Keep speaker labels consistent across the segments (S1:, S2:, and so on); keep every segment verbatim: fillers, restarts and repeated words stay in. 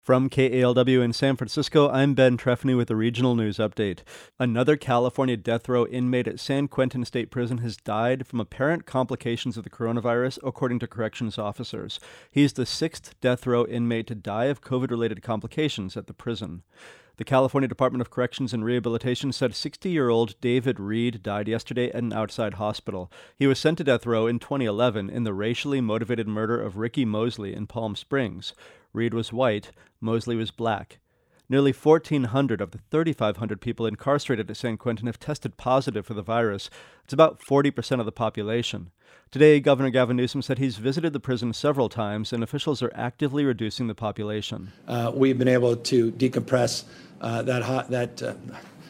S1: From K A L W in San Francisco, I'm Ben Trefny with a regional news update. Another California death row inmate at San Quentin State Prison has died from apparent complications of the coronavirus, according to corrections officers. He's the sixth death row inmate to die of COVID-related complications at the prison. The California Department of Corrections and Rehabilitation said sixty-year-old David Reed died yesterday at an outside hospital. He was sent to death row in twenty eleven in the racially motivated murder of Ricky Mosley in Palm Springs. Reed was white, Mosley was black. Nearly fourteen hundred of the thirty-five hundred people incarcerated at San Quentin have tested positive for the virus. It's about forty percent of the population. Today, Governor Gavin Newsom said he's visited the prison several times and officials are actively reducing the population.
S2: Uh, we've been able to decompress uh, that, ho- that uh,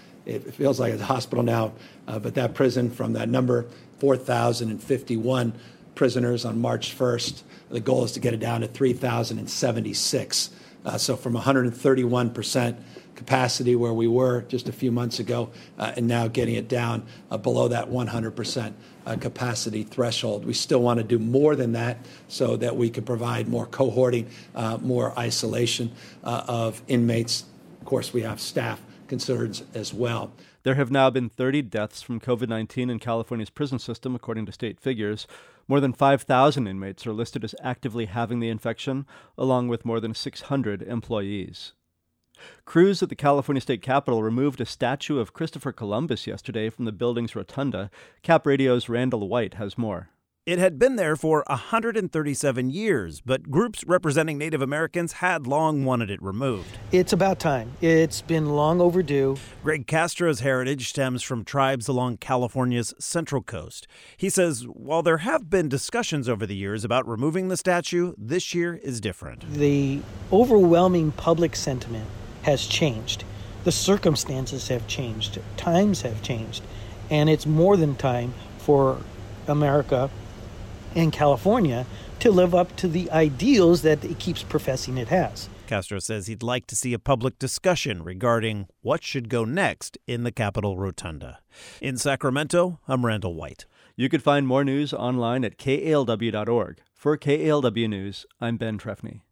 S2: it feels like it's a hospital now, uh, but that prison from that number, four thousand fifty-one prisoners on March first. The goal is to get it down to three thousand seventy-six. Uh, so from one hundred thirty-one percent capacity where we were just a few months ago, uh, and now getting it down uh, below that one hundred percent uh, capacity threshold. We still want to do more than that so that we can provide more cohorting, uh, more isolation uh, of inmates. Of course, we have staff concerns as well.
S1: There have now been thirty deaths from COVID nineteen in California's prison system, according to state figures. More than five thousand inmates are listed as actively having the infection, along with more than six hundred employees. Crews at the California State Capitol removed a statue of Christopher Columbus yesterday from the building's rotunda. Cap Radio's Randall White has more.
S3: It had been there for one hundred thirty-seven years, but groups representing Native Americans had long wanted it removed.
S4: It's about time. It's been long overdue.
S3: Greg Castro's heritage stems from tribes along California's Central Coast. He says while there have been discussions over the years about removing the statue, this year is different.
S4: The overwhelming public sentiment has changed. The circumstances have changed. Times have changed. And it's more than time for America and California to live up to the ideals that it keeps professing it has.
S3: Castro says he'd like to see a public discussion regarding what should go next in the Capitol Rotunda. In Sacramento, I'm Randall White.
S1: You could find more news online at K A L W dot org. For K A L W News, I'm Ben Trefny.